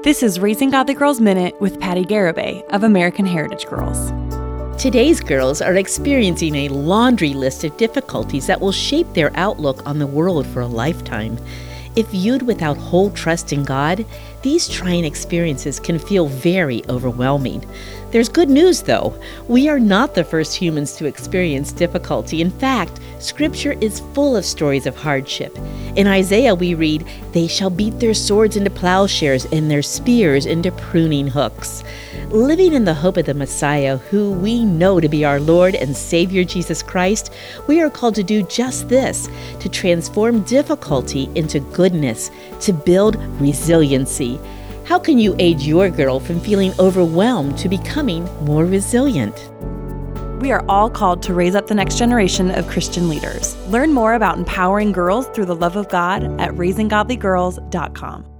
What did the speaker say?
This is Raising Godly Girls Minute with Patty Garibay of American Heritage Girls. Today's girls are experiencing a laundry list of difficulties that will shape their outlook on the world for a lifetime. If viewed without whole trust in God, these trying experiences can feel very overwhelming. There's good news, though. We are not the first humans to experience difficulty. In fact, Scripture is full of stories of hardship. In Isaiah, we read, "They shall beat their swords into plowshares and their spears into pruning hooks." Living in the hope of the Messiah, who we know to be our Lord and Savior Jesus Christ, we are called to do just this, to transform difficulty into goodness, to build resiliency. How can you aid your girl from feeling overwhelmed to becoming more resilient? We are all called to raise up the next generation of Christian leaders. Learn more about empowering girls through the love of God at raisinggodlygirls.com.